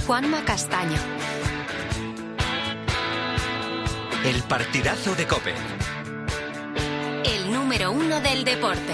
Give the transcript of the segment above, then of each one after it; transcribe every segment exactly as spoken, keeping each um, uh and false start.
Juanma Castaño. El partidazo de COPE. El número uno del deporte.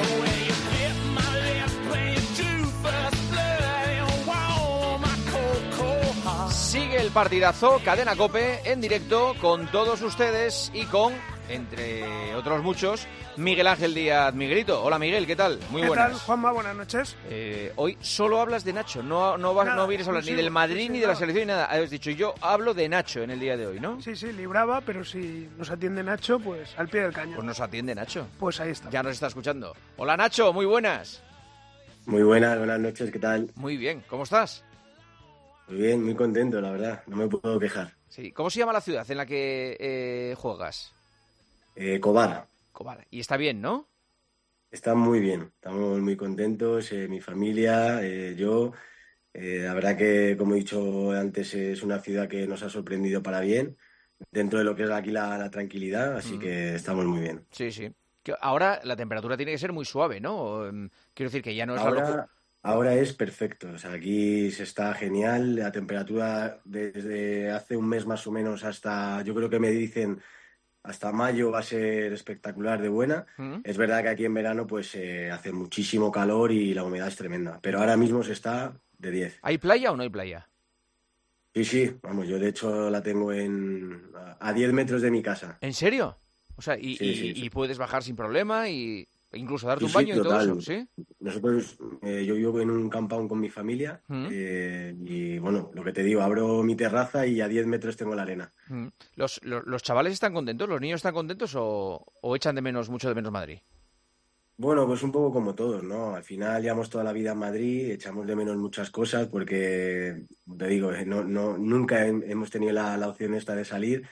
Sigue el partidazo, Cadena COPE, en directo con todos ustedes y con, entre otros muchos, Miguel Ángel Díaz Miguelito. Hola Miguel, ¿qué tal? Muy ¿Qué buenas. ¿Qué tal, Juanma? Buenas noches. Eh, hoy solo hablas de Nacho, no, no, vas, Nada, no vienes a hablar sí, ni del Madrid sí, ni de la no. selección ni nada. Has dicho, yo hablo de Nacho en el día de hoy, ¿no? Sí, sí, libraba, pero si nos atiende Nacho, pues al pie del cañón. Pues nos atiende Nacho. Pues ahí está. Ya nos está escuchando. Hola Nacho, muy buenas. Muy buenas, buenas noches, ¿qué tal? Muy bien, ¿cómo estás? Muy bien, muy contento, la verdad, no me puedo quejar. Sí. ¿Cómo se llama la ciudad en la que eh, juegas? Eh, Cobar. Cobar. Y está bien, ¿no? Está muy bien, estamos muy contentos, eh, mi familia, eh, yo. Eh, la verdad que, como he dicho antes, es una ciudad que nos ha sorprendido para bien, dentro de lo que es aquí la, la tranquilidad, así Mm. que estamos muy bien. Sí, sí. Que ahora la temperatura tiene que ser muy suave, ¿no? O, em, quiero decir que ya no es la Ahora, locura. ahora es perfecto, o sea, aquí se está genial, la temperatura desde hace un mes más o menos hasta, yo creo que me dicen, hasta mayo va a ser espectacular de buena. ¿Mm? Es verdad que aquí en verano pues eh, hace muchísimo calor y la humedad es tremenda, pero ahora mismo se está de diez. ¿Hay playa o no hay playa? Sí, sí, vamos, yo de hecho la tengo en a diez metros de mi casa. ¿En serio? O sea, y, Sí, y- sí, y sí. puedes bajar sin problema y e incluso darte Sí, un sí, baño y todo total. eso, ¿sí? Nosotros, eh, yo vivo en un compound con mi familia ¿Mm? eh, y bueno, lo que te digo, abro mi terraza y a diez metros tengo la arena. ¿Mm? ¿Los, los, los chavales están contentos? ¿Los niños están contentos o, o echan de menos, mucho de menos Madrid? Bueno, pues un poco como todos, ¿no? Al final llevamos toda la vida en Madrid, echamos de menos muchas cosas porque, te digo, eh, no, no, nunca hem- hemos tenido la, la opción esta de salir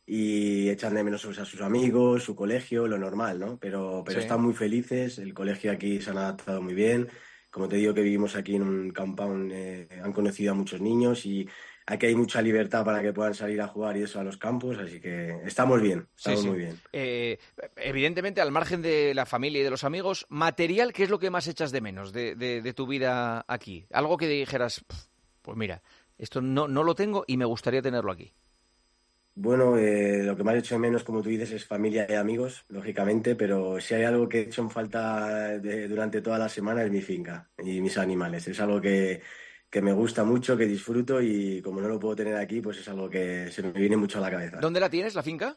y echan de menos pues, a sus amigos, su colegio, lo normal, ¿no? Pero, pero Sí. están muy felices, el colegio aquí se han adaptado muy bien. Como te digo que vivimos aquí en un compound, eh, han conocido a muchos niños y aquí hay mucha libertad para que puedan salir a jugar y eso a los campos, así que estamos bien, Sí, estamos sí. muy bien. Eh, evidentemente, al margen de la familia y de los amigos, material, ¿qué es lo que más echas de menos de, de- de tu vida aquí? Algo que dijeras, "Pf, pues mira, esto no, no lo tengo y me gustaría tenerlo aquí". Bueno, eh, lo que más he hecho de menos, como tú dices, es familia y amigos, lógicamente, pero si hay algo que he hecho en falta de- durante toda la semana es mi finca y mis animales. Es algo que, que me gusta mucho, que disfruto y como no lo puedo tener aquí, pues es algo que se me viene mucho a la cabeza. ¿Dónde la tienes, la finca?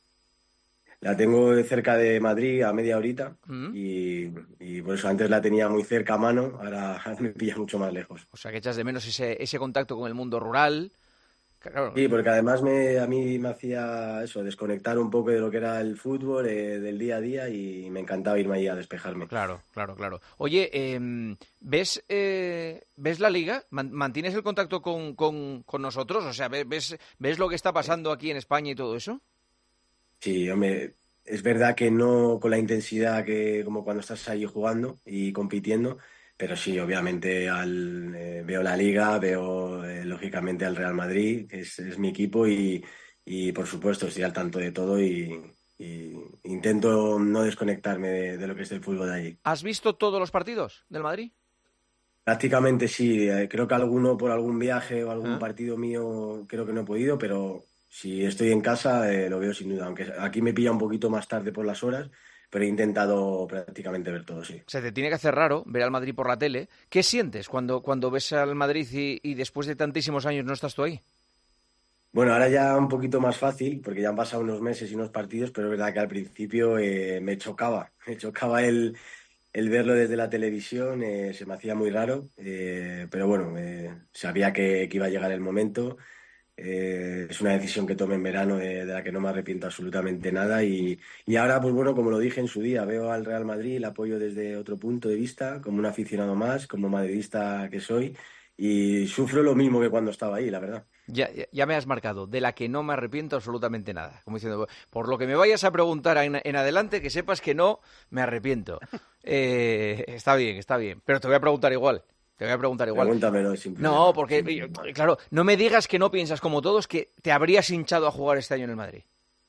La tengo cerca de Madrid, a media horita, Mm. y, y por eso antes la tenía muy cerca a mano, ahora, ahora me pilla mucho más lejos. O sea, que echas de menos ese, ese contacto con el mundo rural. Claro, Sí, porque además me, a mí me hacía eso, desconectar un poco de lo que era el fútbol, eh, del día a día y me encantaba irme ahí a despejarme. claro, claro, claro. Oye, em, ¿ves, eh, ¿ves la liga? Man- ¿Mantienes el contacto con, con- con nosotros? O sea, ¿ves, ves, ves lo que está pasando aquí en España y todo eso? Sí, hombre, es verdad que no con la intensidad que como cuando estás ahí jugando y compitiendo, pero sí, obviamente al, eh, veo la liga, veo eh, lógicamente al Real Madrid, que es, es mi equipo y, y por supuesto estoy al tanto de todo y, y intento no desconectarme de, de lo que es el fútbol de allí. ¿Has visto todos los partidos del Madrid? Prácticamente sí, eh, creo que alguno por algún viaje o algún Ah. partido mío creo que no he podido, pero si estoy en casa eh, lo veo sin duda, aunque aquí me pilla un poquito más tarde por las horas, pero he intentado prácticamente ver todo, sí. Se te tiene que hacer raro ver al Madrid por la tele. ¿Qué sientes cuando, cuando ves al Madrid y, y después de tantísimos años no estás tú ahí? Bueno, ahora ya un poquito más fácil, porque ya han pasado unos meses y unos partidos, pero es verdad que al principio eh, me chocaba, me chocaba el, el verlo desde la televisión, eh, se me hacía muy raro, eh, pero bueno, eh, sabía que, que iba a llegar el momento. Eh, es una decisión que tomé en verano de, de la que no me arrepiento absolutamente nada y, y ahora, pues bueno, como lo dije en su día, veo al Real Madrid, el apoyo desde otro punto de vista, como un aficionado más, como madridista que soy y sufro lo mismo que cuando estaba ahí, la verdad. Ya, ya, ya me has marcado, de la que no me arrepiento absolutamente nada. Como diciendo, por lo que me vayas a preguntar en, en adelante, que sepas que no me arrepiento. Eh, está bien, está bien. Pero te voy a preguntar igual. Te voy a preguntar igual. Pregúntamelo sin problema. No, porque, Sin problema. claro, no me digas que no piensas como todos que te habrías hinchado a jugar este año en el Madrid.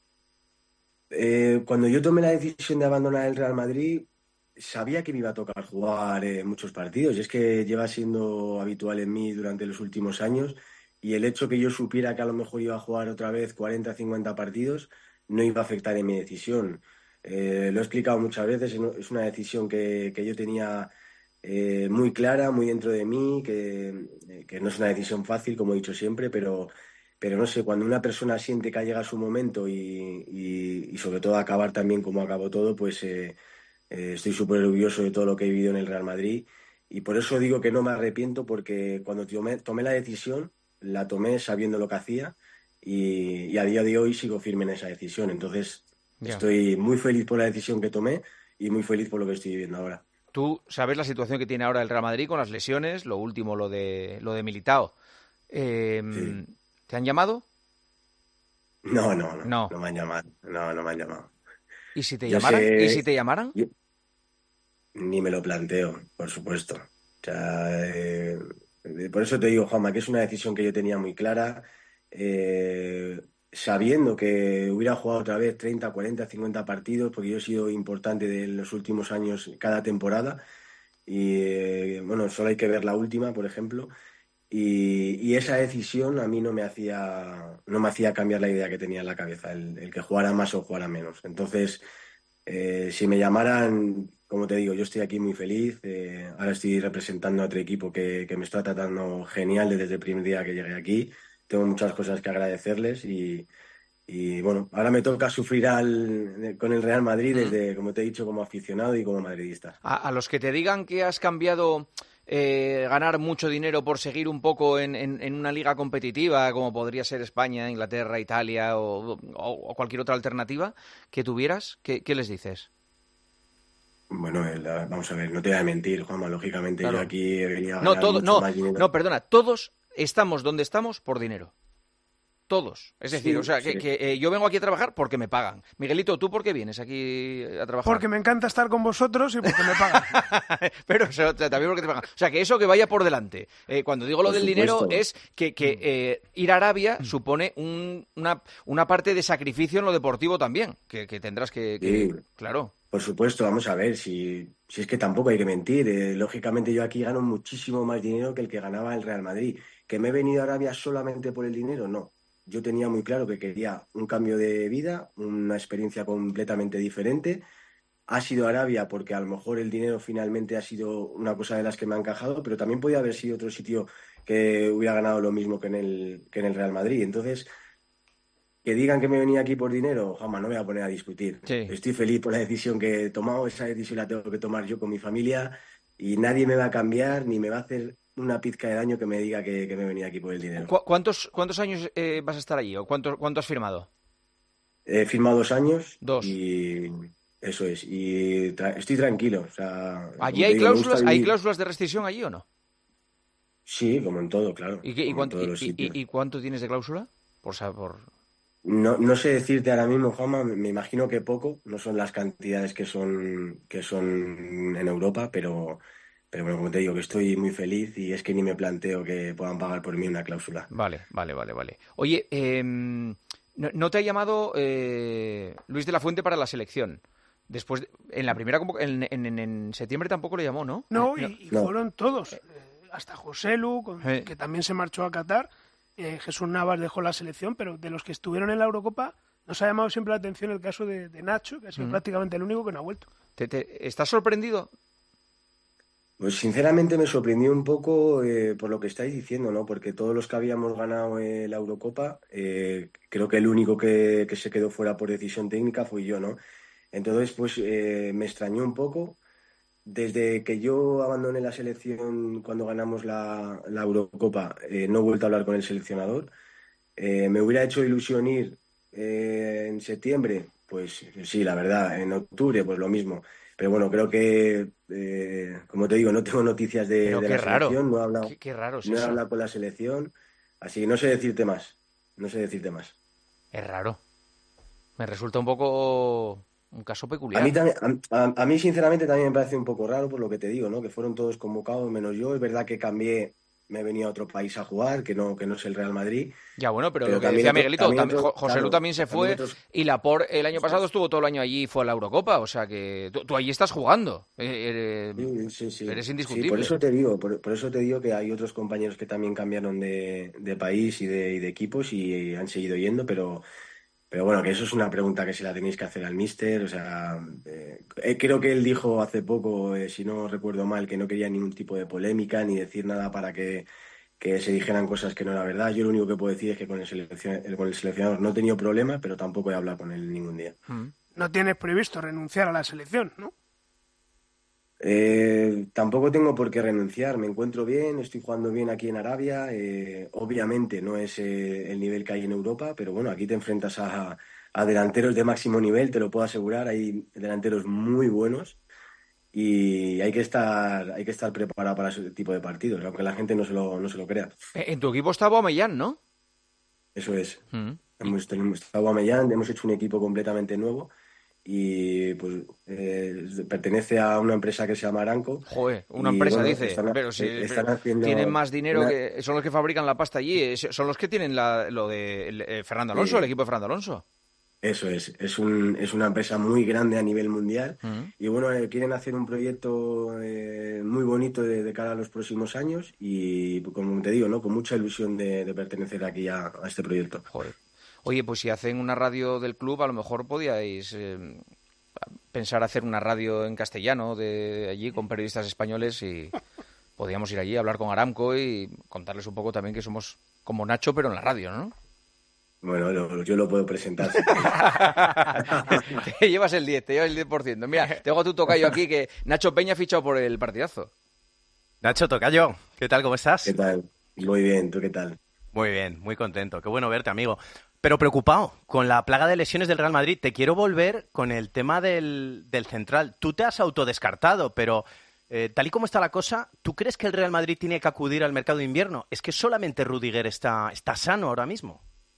Eh, cuando yo tomé la decisión de abandonar el Real Madrid, sabía que me iba a tocar jugar eh, muchos partidos y es que lleva siendo habitual en mí durante los últimos años y el hecho que yo supiera que a lo mejor iba a jugar otra vez cuarenta, cincuenta partidos no iba a afectar en mi decisión. Eh, lo he explicado muchas veces, es una decisión que, que yo tenía eh, muy clara, muy dentro de mí, que, que no es una decisión fácil, como he dicho siempre, pero, pero no sé, cuando una persona siente que ha llegado su momento y, y, y sobre todo acabar también como acabó todo, pues eh, eh, estoy súper orgulloso de todo lo que he vivido en el Real Madrid y por eso digo que no me arrepiento porque cuando tomé, tomé la decisión, la tomé sabiendo lo que hacía y, y a día de hoy sigo firme en esa decisión. Entonces, Ya. estoy muy feliz por la decisión que tomé y muy feliz por lo que estoy viviendo ahora. Tú sabes la situación que tiene ahora el Real Madrid con las lesiones, lo último, lo de lo de Militao. Eh, Sí. ¿Te han llamado? No, no, no, No. no me han llamado. No, no me han llamado. ¿Y si te Yo llamaran? ¿Y si sé, te llamaran? yo ni me lo planteo, por supuesto. O sea, eh, por eso te digo, Juanma, que es una decisión que yo tenía muy clara, eh, sabiendo que hubiera jugado otra vez treinta, cuarenta, cincuenta partidos, porque yo he sido importante de los últimos años cada temporada. Y eh, bueno, solo hay que ver la última, por ejemplo. Y, y esa decisión a mí no me hacía, no me hacía cambiar la idea que tenía en la cabeza, el, el que jugara más o jugara menos. Entonces, eh, si me llamaran, como te digo, yo estoy aquí muy feliz. Eh, ahora estoy representando a otro equipo que, que me está tratando genial desde el primer día que llegué aquí. Tengo muchas cosas que agradecerles y, y bueno, ahora me toca sufrir al, con el Real Madrid Mm. desde, como te he dicho, como aficionado y como madridista. A, a los que te digan que has cambiado eh, ganar mucho dinero por seguir un poco en, en- en una liga competitiva, como podría ser España, Inglaterra, Italia o, o- o cualquier otra alternativa que tuvieras, ¿qué, qué les dices? Bueno, el- vamos a ver, no te voy a mentir, Juanma, lógicamente yo Claro. aquí he venido a No, ganar todo, mucho no, más dinero. no, perdona, todos estamos donde estamos por dinero. Todos. Es decir, o Sí, sea, que, sí. que, eh, yo vengo aquí a trabajar porque me pagan. Miguelito, ¿tú por qué vienes aquí a trabajar? Porque me encanta estar con vosotros y porque me pagan. Pero o sea, también porque te pagan. O sea, que eso que vaya por delante. Eh, cuando digo lo Por del supuesto. dinero es que, que eh, ir a Arabia supone un- una, una parte de sacrificio en lo deportivo también, que, que tendrás que, que- Sí. Claro. Por supuesto, vamos a ver, si, si es que tampoco hay que mentir. eh, lógicamente yo aquí gano muchísimo más dinero que el que ganaba el Real Madrid. ¿Que me he venido a Arabia solamente por el dinero? No. Yo tenía muy claro que quería un cambio de vida, una experiencia completamente diferente. Ha sido Arabia porque a lo mejor el dinero finalmente ha sido una cosa de las que me ha encajado, pero también podía haber sido otro sitio que hubiera ganado lo mismo que en el, que en el Real Madrid. Entonces, que digan que me venía aquí por dinero, jamás no me voy a poner a discutir. Sí. Estoy feliz por la decisión que he tomado, esa decisión la tengo que tomar yo con mi familia y nadie me va a cambiar ni me va a hacer una pizca de daño que me diga que, que me venía aquí por el dinero. ¿Cu- ¿Cuántos, cuántos años eh, vas a estar allí? ¿O cuánto, cuánto has firmado? He firmado dos años Dos. y eso es, y tra- estoy tranquilo. O sea, como ¿Allí te hay digo, me gusta cláusulas, hay vivir- cláusulas de rescisión allí o no? Sí, como en todo, claro. ¿Y, qué- y como en cuánto, todos y- los y- sitios. y- y cuánto tienes de cláusula? Por, sa- por... No, no sé decirte ahora mismo, Juanma, me me imagino que poco, no son las cantidades que son, que son en Europa, pero, pero bueno, como te digo, que estoy muy feliz y es que ni me planteo que puedan pagar por mí una cláusula. Vale, vale, vale, vale. Oye, em, no, no te ha llamado eh, Luis de la Fuente para la selección? Después, de- en la primera convo- en, en- en septiembre tampoco le llamó, ¿no? No, Eh, y, y No. fueron todos. eh, hasta José Lu, con- Eh. que también se marchó a Qatar. eh, Jesús Navas dejó la selección, pero de los que estuvieron en la Eurocopa nos ha llamado siempre la atención el caso de, de Nacho, que ha sido Mm. prácticamente el único que no ha vuelto. ¿Te, te- estás sorprendido? Pues sinceramente me sorprendió un poco eh, por lo que estáis diciendo, ¿no? Porque todos los que habíamos ganado eh, la Eurocopa, eh, creo que el único que, que se quedó fuera por decisión técnica fui yo, ¿no? Entonces, pues eh, me extrañó un poco. Desde que yo abandoné la selección cuando ganamos la, la Eurocopa, eh, no he vuelto a hablar con el seleccionador. Eh, ¿me hubiera hecho ilusión ir eh, en septiembre? Pues sí, la verdad, en octubre, pues lo mismo. Pero bueno, creo que, eh, como te digo, no tengo noticias de, Pero de qué la raro. selección, no he hablado, Qué, qué raro es no he eso. hablado con la selección, así que no sé decirte más, no sé decirte más. Es raro. Me resulta un poco un caso A peculiar. mí, también, a, a- a mí, sinceramente, también me parece un poco raro por lo que te digo, ¿no? Que fueron todos convocados menos yo. Es verdad que cambié me he venido a otro país a jugar, que no, que no es el Real Madrid. Ya, bueno, pero, pero lo que también decía otro- Miguelito, también también, otro- Jo- José Lu claro, también se fue, también otros- y Laporte el año Eso pasado es. estuvo todo el año allí y fue a la Eurocopa, o sea que tú, tú allí estás jugando. Eh, eh, Sí, sí, sí. Eres Sí, indiscutible. por eso te digo, por, por eso te digo que hay otros compañeros que también cambiaron de, de país y de, y de equipos y han seguido yendo, pero, pero bueno, que eso es una pregunta que se la tenéis que hacer al míster. O sea, eh, eh, creo que él dijo hace poco, eh, si no recuerdo mal, que no quería ningún tipo de polémica ni decir nada para que, que se dijeran cosas que no era verdad. Yo lo único que puedo decir es que con el, seleccion- con el seleccionador no he tenido problema, pero tampoco he hablado con él ningún día. Mm. No tienes previsto renunciar a la selección, ¿no? Eh, tampoco tengo por qué renunciar, me encuentro bien, estoy jugando bien aquí en Arabia, eh, obviamente no es eh, el nivel que hay en Europa, pero bueno, aquí te enfrentas a, a delanteros de máximo nivel, te lo puedo asegurar, hay delanteros muy buenos y hay que estar, hay que estar preparado para ese tipo de partidos, aunque la gente no se lo, no se lo crea. Eh, En tu equipo está Aubameyang, ¿no? Eso es. Mm. Hemos, tenemos, está Aubameyang, hemos hecho un equipo completamente nuevo y pues eh, pertenece a una empresa que se llama Aranco. Joder, una Y, empresa bueno, dice, están- pero si eh, están pero haciendo tienen más dinero una- que son los que fabrican la pasta allí, eh, son los que tienen la- lo de el- eh, Fernando Alonso, Sí. el equipo de Fernando Alonso. Eso es, es, un, es una empresa muy grande a nivel mundial Mm. y bueno, eh, quieren hacer un proyecto eh, muy bonito de, de cara a los próximos años y como te digo, ¿no? Con mucha ilusión de, de pertenecer aquí a, a este proyecto. Joder. Oye, pues si hacen una radio del club, a lo mejor podíais eh, pensar hacer una radio en castellano de allí con periodistas españoles y podíamos ir allí a hablar con Aramco y contarles un poco también que somos como Nacho, pero en la radio, ¿no? Bueno, lo- yo lo puedo presentar. Te llevas el diez, te llevas el diez por ciento. Mira, tengo a tu tocayo aquí que Nacho Peña ha fichado por el partidazo. Nacho Tocayo, ¿qué tal? ¿Cómo estás? ¿Qué tal? Muy bien, ¿tú qué tal? Muy bien, muy contento. Qué bueno verte, amigo. Pero preocupado con la plaga de lesiones del Real Madrid. Te quiero volver con el tema del, del central. Tú te has autodescartado, pero eh, tal y como está la cosa, ¿tú crees que el Real Madrid tiene que acudir al mercado de invierno? Es que solamente Rudiger está, está sano ahora mismo.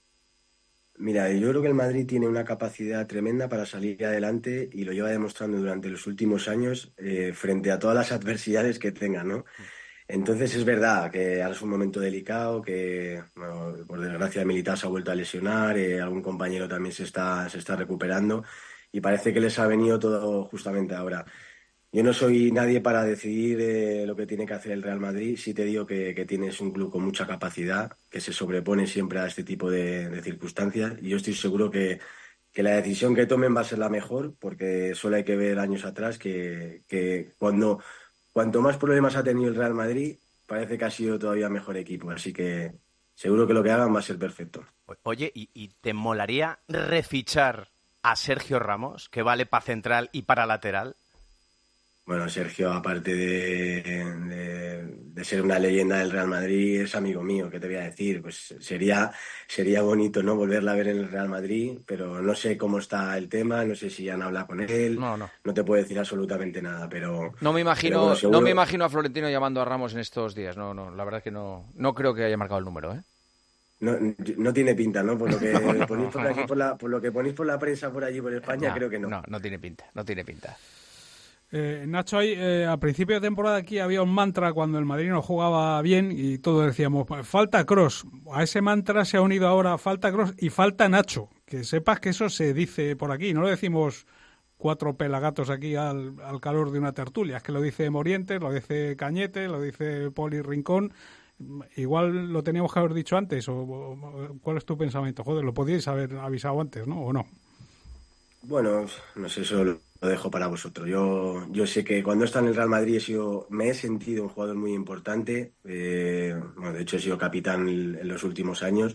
Mira, yo creo que el Madrid tiene una capacidad tremenda para salir adelante y lo lleva demostrando durante los últimos años eh, frente a todas las adversidades que tenga, ¿no? Entonces es verdad que ahora es un momento delicado, que bueno, por desgracia Militao se ha vuelto a lesionar, eh, algún compañero también se está, se está recuperando y parece que les ha venido todo justamente ahora. Yo no soy nadie para decidir eh, lo que tiene que hacer el Real Madrid. Sí te digo que, que tienes un club con mucha capacidad, que se sobrepone siempre a este tipo de, de circunstancias. Y yo estoy seguro que, que la decisión que tomen va a ser la mejor, porque solo hay que ver años atrás que, que cuando cuanto más problemas ha tenido el Real Madrid, parece que ha sido todavía mejor equipo. Así que seguro que lo que hagan va a ser perfecto. Oye, ¿y, y te molaría refichar a Sergio Ramos, que vale para central y para lateral? Bueno, Sergio, aparte de, de, de ser una leyenda del Real Madrid, es amigo mío, ¿qué te voy a decir? Pues sería, sería bonito, ¿no? Volverla a ver en el Real Madrid, pero no sé cómo está el tema, no sé si han hablado con él, No, no. no te puedo decir absolutamente nada, pero... No me imagino, pero bueno, seguro- no me imagino a Florentino llamando a Ramos en estos días. No, no, la verdad es que no, no creo que haya marcado el número, ¿eh? No, no tiene pinta, ¿no? Por lo que ponéis por aquí, por la, por lo que ponéis por la prensa por allí, por España, No, creo que no. No, no tiene pinta, no tiene pinta. Eh, Nacho, ahí, eh, a principio de temporada aquí había un mantra cuando el Madrid no jugaba bien y todos decíamos, falta Kroos. A ese mantra se ha unido ahora falta Kroos y falta Nacho. Que sepas que eso se dice por aquí, no lo decimos cuatro pelagatos aquí al, al calor de una tertulia, es que lo dice Morientes, lo dice Cañete, lo dice Poli Rincón. Igual lo teníamos que haber dicho antes, o, o ¿cuál es tu pensamiento? Joder, lo podíais haber avisado antes, ¿no? ¿O no? Bueno, no sé, eso lo dejo para vosotros. Yo, yo sé que cuando he estado en el Real Madrid he sido, me he sentido un jugador muy importante. Eh, bueno, de hecho he sido capitán en, en los últimos años.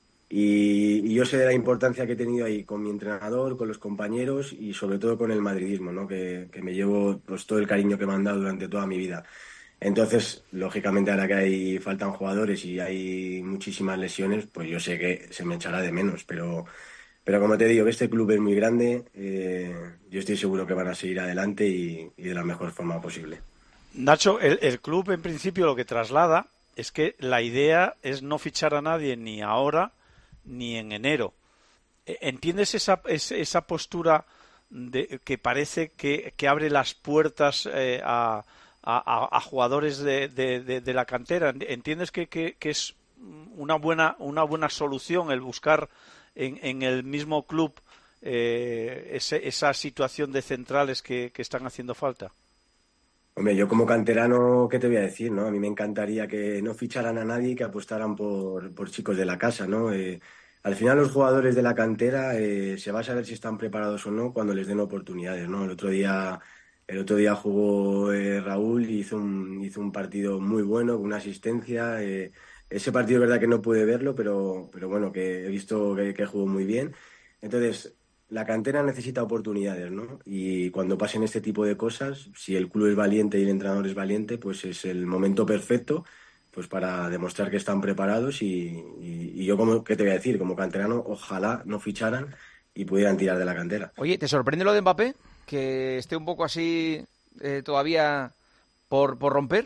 Y, y yo sé de la importancia que he tenido ahí con mi entrenador, con los compañeros y sobre todo con el madridismo, ¿no? Que, que me llevo pues, todo el cariño que me han dado durante toda mi vida. Entonces, lógicamente, ahora que hay faltan jugadores y hay muchísimas lesiones, pues yo sé que se me echará de menos, pero... Pero como te digo, este club es muy grande, eh, yo estoy seguro que van a seguir adelante y, y de la mejor forma posible. Nacho, el, el club en principio lo que traslada es que la idea es no fichar a nadie ni ahora ni en enero. ¿Entiendes esa, esa postura de, que parece que, que abre las puertas eh, a, a, a, a jugadores de, de, de, de la cantera. ¿Entiendes que, que, que es una buena, una buena solución el buscar en, en el mismo club eh, ese, esa situación de centrales que, que están haciendo falta? Hombre, yo como canterano, ¿qué te voy a decir, no? A mí me encantaría que no ficharan a nadie y que apostaran por, por chicos de la casa, ¿no? Eh, al final los jugadores de la cantera eh, se va a saber si están preparados o no cuando les den oportunidades, ¿no? El otro día, el otro día jugó eh, Raúl y hizo un, hizo un partido muy bueno, con una asistencia. Eh, ese partido es verdad que no pude verlo, pero, pero bueno, que he visto que, que jugó muy bien. Entonces, la cantera necesita oportunidades, ¿no? Y cuando pasen este tipo de cosas, si el club es valiente y el entrenador es valiente, pues es el momento perfecto pues para demostrar que están preparados y, y, y yo, como, ¿qué te voy a decir? Como canterano, ojalá no ficharan y pudieran tirar de la cantera. Oye, ¿te sorprende lo de Mbappé? ¿Que esté un poco así eh, todavía por, por romper?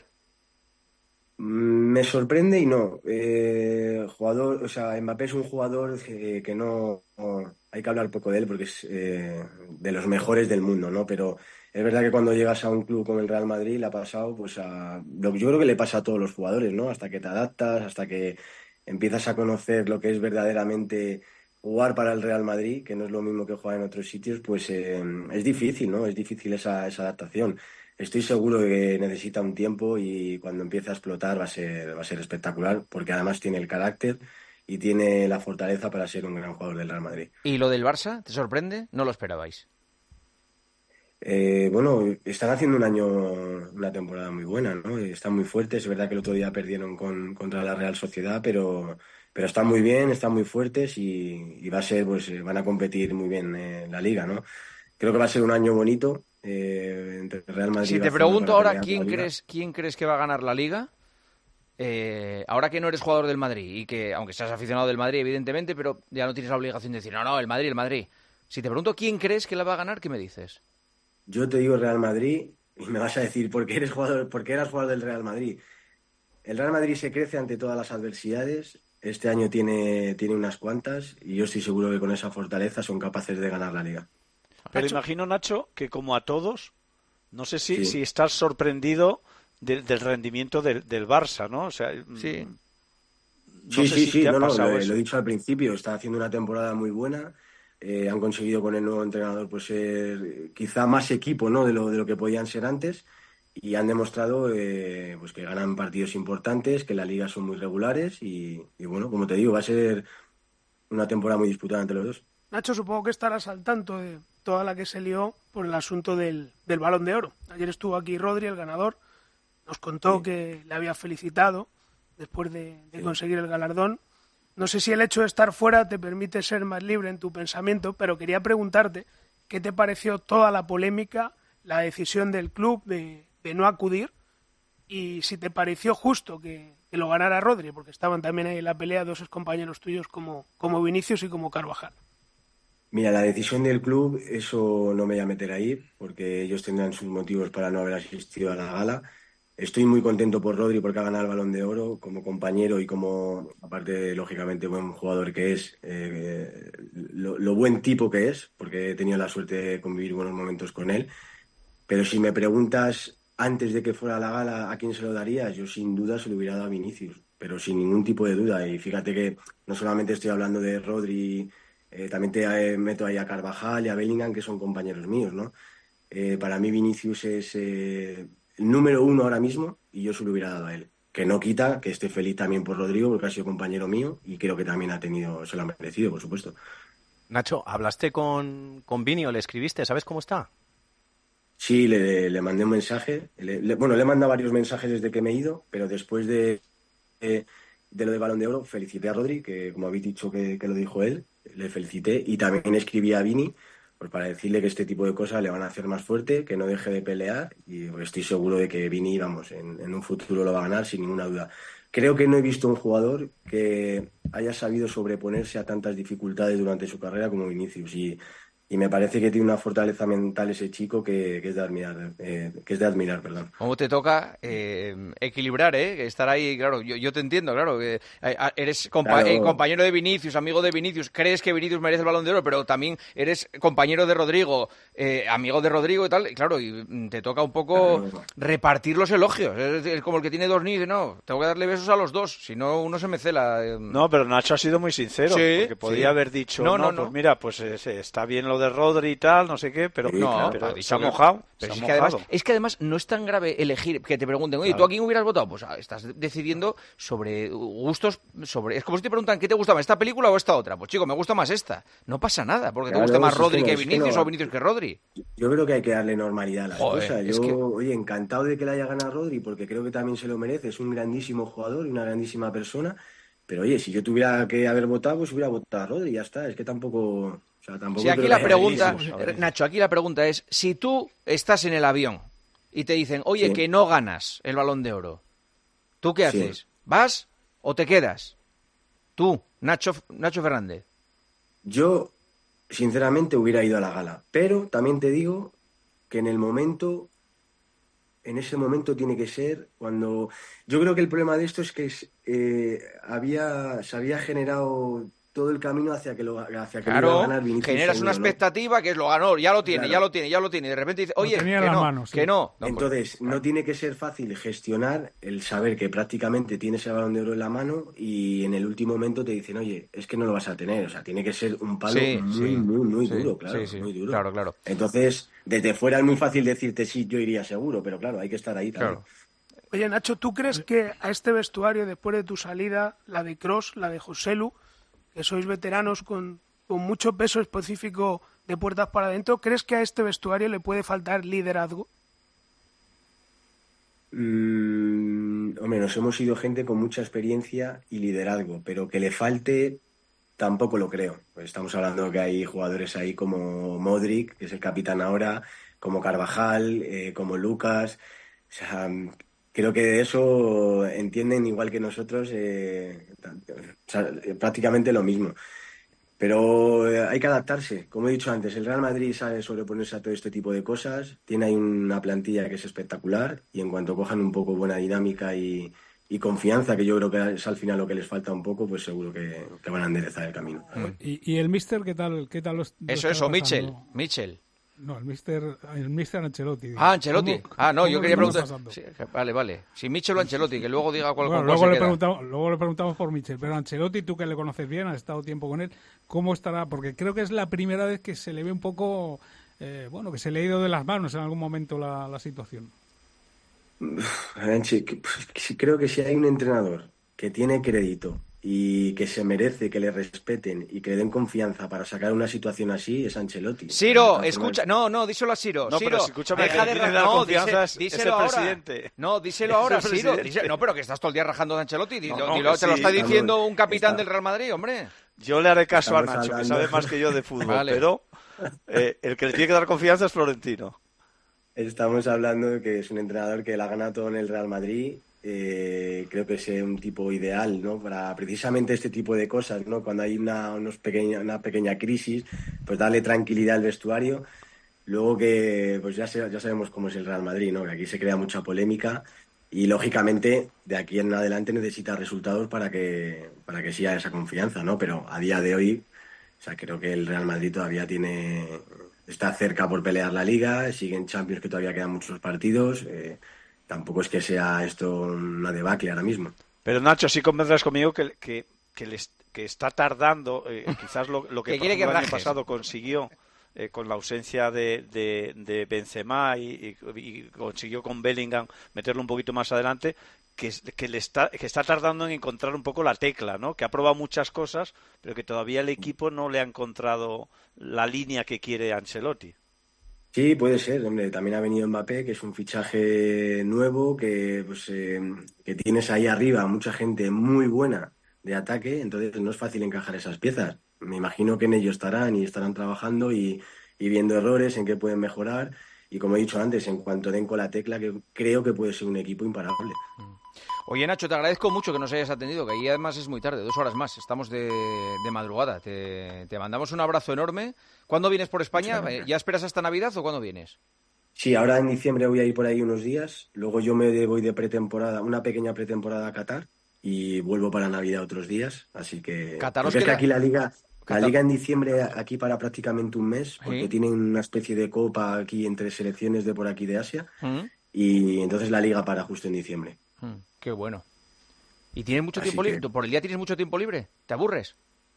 Me sorprende y no. Eh, jugador, o sea, Mbappé es un jugador que, que no, no- hay que hablar poco de él porque es eh, de los mejores del mundo, ¿no? Pero es verdad que cuando llegas a un club como el Real Madrid le ha pasado, pues a lo que yo creo que le pasa a todos los jugadores, ¿no? Hasta que te adaptas, hasta que empiezas a conocer lo que es verdaderamente jugar para el Real Madrid, que no es lo mismo que jugar en otros sitios, pues eh, es difícil, ¿no? Es difícil esa, esa adaptación. Estoy seguro de que necesita un tiempo y cuando empiece a explotar va a ser, va a ser espectacular, porque además tiene el carácter y tiene la fortaleza para ser un gran jugador del Real Madrid. ¿Y lo del Barça? ¿Te sorprende? No lo esperabais. Eh, bueno, están haciendo un año, una temporada muy buena, ¿no? Están muy fuertes. Es verdad que el otro día perdieron con, contra la Real Sociedad, pero, pero están muy bien, están muy fuertes y, y va a ser, pues, eh, van a competir muy bien en la Liga, ¿no? Creo que va a ser un año bonito eh, entre Real Madrid Si y te Barcelona pregunto para ahora pelear quién la Liga. crees, quién crees que va a ganar la Liga, eh, ahora que no eres jugador del Madrid y que, aunque seas aficionado del Madrid, evidentemente, pero ya no tienes la obligación de decir, no, no, el Madrid, el Madrid. Si te pregunto quién crees que la va a ganar, ¿qué me dices? Yo te digo Real Madrid y me vas a decir por qué eres jugador, por qué eras jugador del Real Madrid. El Real Madrid se crece ante todas las adversidades. Este año tiene, tiene unas cuantas y yo estoy seguro que con esa fortaleza son capaces de ganar la Liga. Pero Nacho. imagino, Nacho, que como a todos, no sé si, Sí. si estás sorprendido de- del rendimiento del, del Barça, ¿no? O sea, Sí. mm, no Sí, sé sí, si sí, te ha no, no, pasado lo, eso. lo he dicho al principio, está haciendo una temporada muy buena. Eh, han conseguido con el nuevo entrenador pues ser eh, quizá más equipo, ¿no? de lo, de lo que podían ser antes y han demostrado eh, pues que ganan partidos importantes, que la liga son muy regulares y, y bueno, como te digo, va a ser una temporada muy disputada entre los dos. Nacho, supongo que estarás al tanto de toda la que se lió por el asunto del, del Balón de Oro. Ayer estuvo aquí Rodri, el ganador, nos contó Sí. que le había felicitado después de, de Sí. conseguir el galardón. No sé si el hecho de estar fuera te permite ser más libre en tu pensamiento, pero quería preguntarte qué te pareció toda la polémica, la decisión del club de, de no acudir y si te pareció justo que, que lo ganara Rodri, porque estaban también ahí en la pelea dos compañeros tuyos como, como Vinicius y como Carvajal. Mira, la decisión del club, eso no me voy a meter ahí, porque ellos tendrán sus motivos para no haber asistido a la gala. Estoy muy contento por Rodri porque ha ganado el Balón de Oro como compañero y como, aparte, lógicamente, buen jugador que es, eh, lo, lo buen tipo que es, porque he tenido la suerte de convivir buenos momentos con él. Pero si me preguntas antes de que fuera la gala a quién se lo daría, yo sin duda se lo hubiera dado a Vinicius, pero sin ningún tipo de duda. Y fíjate que no solamente estoy hablando de Rodri, eh, también te eh, meto ahí a Carvajal y a Bellingham, que son compañeros míos, ¿no? Eh, para mí Vinicius es eh, el número uno ahora mismo y yo se lo hubiera dado a él. Que no quita que esté feliz también por Rodrigo, porque ha sido compañero mío y creo que también ha tenido, se lo ha merecido, por supuesto. Nacho, ¿hablaste con, con Vini o le escribiste? ¿Sabes cómo está? Sí, le, le mandé un mensaje. Le- le- bueno, le he mandado varios mensajes desde que me he ido, pero después de, de, de lo de Balón de Oro, felicité a Rodri, que como habéis dicho que, que lo dijo él, le felicité y también escribí a Vini pues para decirle que este tipo de cosas le van a hacer más fuerte, que no deje de pelear y pues, estoy seguro de que Vini, vamos, en, en un futuro lo va a ganar sin ninguna duda. Creo que no he visto un jugador que haya sabido sobreponerse a tantas dificultades durante su carrera como Vinicius y y me parece que tiene una fortaleza mental ese chico que, que es de admirar, eh, que es de admirar, perdón. ¿Cómo te toca eh, equilibrar, eh? Estar ahí, claro, yo, yo te entiendo, claro, que eh, eres compa Claro. eh, compañero de Vinicius, amigo de Vinicius, crees que Vinicius merece el Balón de Oro, pero también eres compañero de Rodrigo, eh, amigo de Rodrigo y tal, y claro, y mm, te toca un poco Claro. repartir los elogios, es, es como el que tiene dos niños, no, tengo que darle besos a los dos, si no uno se me cela. eh. No, pero Nacho ha sido muy sincero, Sí, porque podía sí. haber dicho, No, no, no, no. pues mira, pues eh, sí, está bien lo de Rodri y tal, no sé qué, pero, Sí, no, claro, pero ha dicho se ha que- mojado, Pero se es ha que, además, mojado. es que además no es tan grave elegir que te pregunten, oye, Claro. ¿tú a quién hubieras votado? Pues ah, estás decidiendo sobre gustos, sobre... Es como si te preguntan, ¿qué te gusta más, esta película o esta otra? Pues chico, me gusta más esta. No pasa nada, porque te Claro, guste más si es Rodri que no, que es que Vinicius no. o Vinicius que Rodri. Yo creo que hay que darle normalidad a las Joder, cosas. es Yo, que- oye, encantado de que le haya ganado Rodri, porque creo que también se lo merece. Es un grandísimo jugador y una grandísima persona. Pero oye, si yo tuviera que haber votado, pues hubiera votado a Rodri, ya está. Es que tampoco... O sea, tampoco Si aquí creo la que haya pregunta, grises, eh, ¿sabes? Nacho, aquí la pregunta es, si tú estás en el avión y te dicen, oye, Sí. que no ganas el Balón de Oro, ¿tú qué Sí. haces? ¿Vas o te quedas? Tú, Nacho, Nacho Fernández. Yo, sinceramente, hubiera ido a la gala. Pero también te digo que en el momento, en ese momento tiene que ser cuando... Yo creo que el problema de esto es que eh, había, se había generado todo el camino hacia que lo hacia que lo iba a Claro, ganar Vinicius generas una seguro, ¿no? expectativa que es lo ganó, ya lo tiene, Claro. ya lo tiene, ya lo tiene. Y de repente dice, Lo oye, tenía en que las no, manos, sí. que no. No, pues, Entonces, no tiene que ser fácil gestionar el saber que prácticamente tienes el Balón de Oro en la mano y en el último momento te dicen, oye, es que no lo vas a tener. O sea, tiene que ser un palo Sí, muy, sí, muy, muy sí, duro, claro, sí, sí, muy duro. claro, claro. Entonces, desde fuera es muy fácil decirte, sí, yo iría seguro, pero claro, hay que estar ahí también. Claro. Oye, Nacho, ¿tú crees que a este vestuario, después de tu salida, la de Kroos, la de Joselu, que sois veteranos con, con mucho peso específico de puertas para adentro, ¿crees que a este vestuario le puede faltar liderazgo? Mm, hombre, nos hemos ido gente con mucha experiencia y liderazgo, pero que le falte tampoco lo creo. Pues estamos hablando que hay jugadores ahí como Modric, que es el capitán ahora, como Carvajal, eh, como Lucas. O sea, creo que de eso entienden igual que nosotros eh, o sea, prácticamente lo mismo. Pero eh, hay que adaptarse. Como he dicho antes, el Real Madrid sabe sobreponerse a todo este tipo de cosas. Tiene ahí una plantilla que es espectacular y en cuanto cojan un poco buena dinámica y, y confianza, que yo creo que es al final lo que les falta un poco, pues seguro que, que van a enderezar el camino. ¿Y, y el Mister qué tal, qué tal los, lo Eso, está eso, Michel, pasando? Michel. No, el Mister, el Mister Ancelotti. Ah, Ancelotti. ¿Cómo- Ah, no, cómo yo lo quería está preguntar. pasando? Sí, vale, vale. Si Michel o Ancelotti, que luego diga cuál, Bueno, con cuál luego, se le queda. preguntamos, luego le preguntamos por Michel, pero Ancelotti, tú que le conoces bien, has estado tiempo con él, ¿cómo estará? Porque creo que es la primera vez que se le ve un poco, eh, bueno, que se le ha ido de las manos en algún momento la, la situación. Anche, que- pues, que sí, creo que si hay un entrenador que tiene crédito y que se merece que le respeten y que le den confianza para sacar una situación así, es Ancelotti. Siro, De todas escucha, formas, no, no, díselo a Siro. No, Siro, pero si escúchame, deja que de tiene que ra- dar no, confianza dice- es- es díselo el ahora. presidente. No, díselo Es ahora, el Siro. presidente. Dice- no, pero que estás todo el día rajando de Ancelotti. Dilo, No, no, dilo, que te lo sí, está estamos- diciendo un capitán está- del Real Madrid, hombre. Yo le haré caso a Estamos Nacho, que hablando- sabe más que yo de fútbol, Vale. pero eh, el que le tiene que dar confianza es Florentino. Estamos hablando de que es un entrenador que la ha ganado todo en el Real Madrid. Eh, creo que es un tipo ideal, ¿no? Para precisamente este tipo de cosas, ¿no? Cuando hay una, unos pequeña, una pequeña crisis, pues darle tranquilidad al vestuario. Luego que, pues ya, se- ya sabemos cómo es el Real Madrid, ¿no? Que aquí se crea mucha polémica y lógicamente de aquí en adelante necesita resultados para que, para que siga esa confianza, ¿no? Pero a día de hoy, o sea, creo que el Real Madrid todavía tiene, está cerca por pelear la Liga, sigue en Champions que todavía quedan muchos partidos. Eh, tampoco es que sea esto una debacle ahora mismo. Pero Nacho, sí convendrás conmigo que, que, que, les- que está tardando, eh, quizás lo, lo que, Que por quiere ejemplo, que el año rajes. pasado consiguió eh, con la ausencia de, de, de Benzema y, y- y consiguió con Bellingham meterlo un poquito más adelante, que, es- que, le está, que está tardando en encontrar un poco la tecla, ¿no? Que ha probado muchas cosas, pero que todavía el equipo no le ha encontrado la línea que quiere Ancelotti. Sí, puede ser, hombre. También ha venido Mbappé, que es un fichaje nuevo, que, pues, eh, que tienes ahí arriba mucha gente muy buena de ataque, entonces no es fácil encajar esas piezas. Me imagino que en ello estarán y estarán trabajando y, y viendo errores, en qué pueden mejorar. Y como he dicho antes, en cuanto den con la tecla, que creo que puede ser un equipo imparable. Oye, Nacho, te agradezco mucho que nos hayas atendido, que ahí además es muy tarde, dos horas más, estamos de, de madrugada. Te, te mandamos un abrazo enorme. ¿Cuándo vienes por España? ¿Ya esperas hasta Navidad o cuándo vienes? Sí, ahora en diciembre voy a ir por ahí unos días, luego yo me voy de pretemporada, una pequeña pretemporada a Qatar y vuelvo para Navidad otros días, así que... Qatar porque os es que queda- aquí la liga... La Qatar- liga en diciembre aquí para prácticamente un mes, porque ¿Sí? tienen una especie de copa aquí entre selecciones de por aquí de Asia, ¿Mm? y entonces la liga para justo en diciembre. Mm, qué bueno. ¿Y tienes mucho Así tiempo que- libre? ¿Tú ¿Por el día tienes mucho tiempo libre? ¿Te aburres?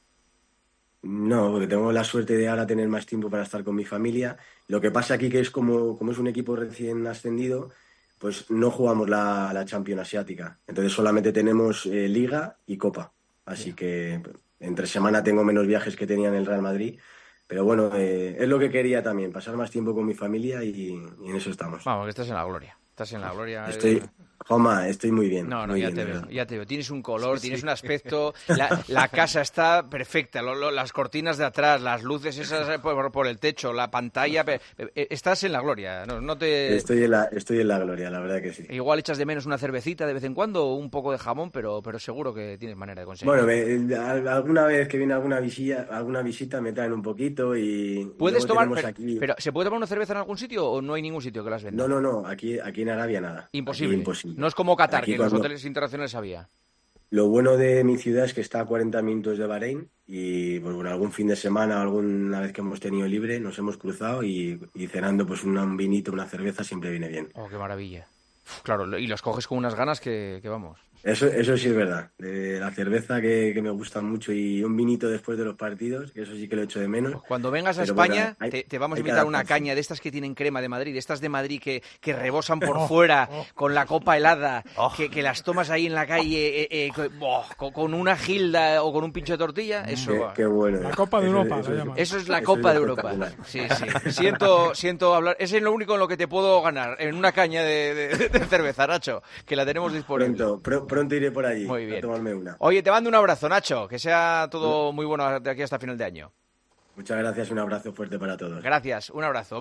No, porque tengo la suerte de ahora tener más tiempo para estar con mi familia. Lo que pasa aquí que es como, como es un equipo recién ascendido, pues no jugamos la, la Champions Asiática. Entonces solamente tenemos eh, Liga y Copa. Así que entre semana tengo menos viajes que tenía en el Real Madrid. Pero bueno, eh, es lo que quería también, pasar más tiempo con mi familia y, y en eso estamos. Vamos, que estás en la gloria. Estás en la gloria. Estoy, eh. Juanma, estoy muy bien. No, no, muy ya bien, te de veo, verdad. ya te veo. Tienes un color, tienes un aspecto, la, la casa está perfecta, lo- lo- las cortinas de atrás, las luces esas eh, por, por el techo, la pantalla, pe- eh, estás en la gloria. No, no te... Estoy en la, estoy en la gloria, la verdad que sí. Igual echas de menos una cervecita de vez en cuando o un poco de jamón, pero, pero seguro que tienes manera de conseguirlo. Bueno, me- al- alguna vez que viene alguna visita, alguna visita me traen un poquito y ¿Puedes luego tomar, tenemos pero, aquí... pero ¿se puede tomar una cerveza en algún sitio o no hay ningún sitio que las venda? No, no, no, aquí, aquí en Arabia nada. Imposible. Aquí imposible. No es como Qatar, Aquí que en los cuando- hoteles internacionales había. Lo bueno de mi ciudad es que está a cuarenta minutos de Bahrein y pues bueno, algún fin de semana, alguna vez que hemos tenido libre, nos hemos cruzado y, y cenando pues una- un vinito, una cerveza siempre viene bien. Oh, qué maravilla. Uf, claro, y los coges con unas ganas que, que vamos. Eso, eso sí es verdad. De la cerveza que, que me gusta mucho y un vinito después de los partidos, que eso sí que lo echo de menos. Cuando vengas a Pero España, bueno, hay- te, te vamos a hay que invitar una adaptarse. caña de estas que tienen crema de Madrid, de estas de Madrid que, que rebosan por fuera con la copa helada, Oh. que, que las tomas ahí en la calle eh, eh, co- boh, con, con una gilda o con un pincho de tortilla. Eso, Qué, qué bueno. La Copa de Eso- Europa, eso la es- llaman. eso es la eso Copa es de Europa. espectacular. Sí, sí. Siento, siento hablar. Ese es lo único en lo que te puedo ganar, en una caña de, de- de cerveza, Nacho, que la tenemos disponible. Pronto, pr- pronto iré por allí Muy a bien. tomarme una. Oye, te mando un abrazo, Nacho. Que sea todo muy bueno de aquí hasta final de año. Muchas gracias, un abrazo fuerte para todos. Gracias, un abrazo.